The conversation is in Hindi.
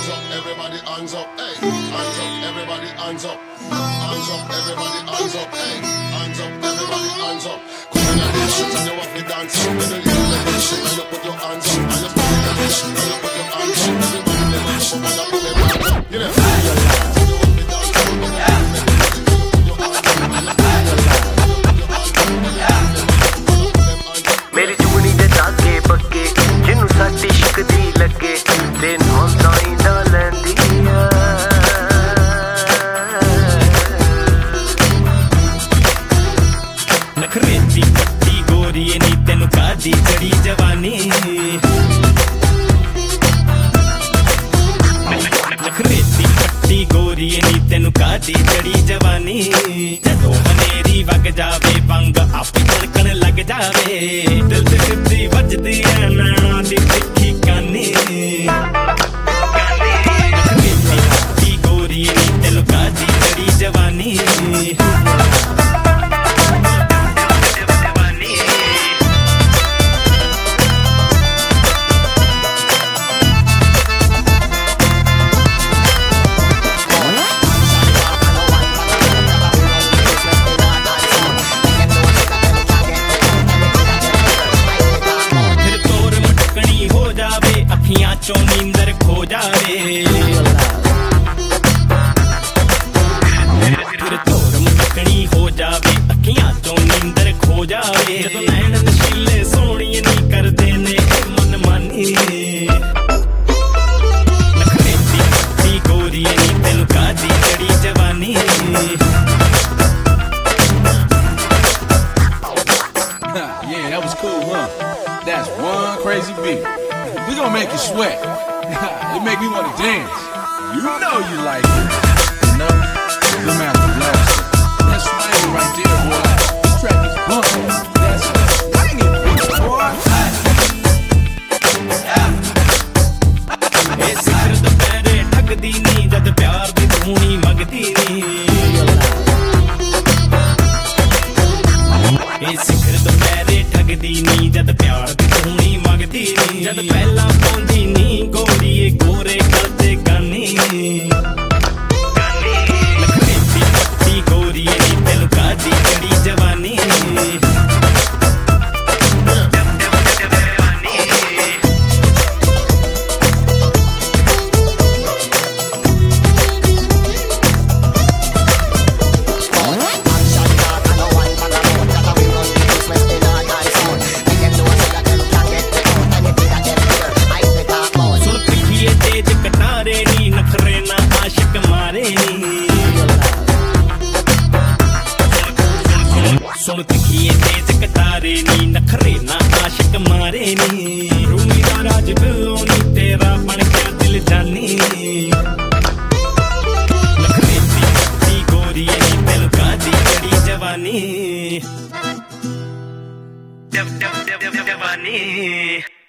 hands up, everybody hands up, hey. Hands up, everybody hands up. Hands up, everybody hands up, hey. Hands up, everybody hands up. Come on and shit and you have to dance up. When you leave the shit and you put your hands up. And you put your shit and you put your hands up. Everybody them hands up and you put them hands up. You know? मेरी चुगनी दे धागे पक्के जिन्नू साडी शिकदी लगे ते नाम ताई दा लैंदी नखरेती पट्टी गोरी नी तेनू कादी चढ़ी जवानी नखरेती पट्टी गोरी नी तेनू कादी चढ़ी जवानी जदों मनेरी वग जावे बंग आप धड़कन लग जावे दिल ते सिद्धी वजदी है नैना दी तिखी कानी नखरेती पट्टी गोरी नी तेनू कादी चढ़ी जवानी अखियां चों नींदर खो जावे फिर तोर मटकनी हो जावे अखियां चों नींदर खो जावे जदों नैन नशीले सोहणिए नी करदे ने मन मानी नखरेती पट्टी गोरी नी तेनू कादी चढ़ी जवानी Yeah, that was cool, huh? That's one crazy beat. We gonna make you sweat. It make me wanna dance. You know you like it. You know? The master blaster. That's swing right there, boy. This track is bumping. That's swinging, boy. ए सिखर दुपहरे ठगदी नी जद प्यार दी धूनी मंगदी नी ए सिखर दुपहरे ठगदी नी जद प्यार दी धूनी मंगदी नी जद पहला पौंदी नी गोरीए गोरे करते गानी नखरेती पट्टी गोरीए नी तेनू कादी चढ़ी जवानी सुन तिखिए तेज कटारे नी नखरे ना आशिक मारे नी रूमी दा राज बिल्लो नी तेरा बन गया दिल जानी नखरेती पट्टी गोरी नी तेनू कादी चढ़ी जवानी जवानी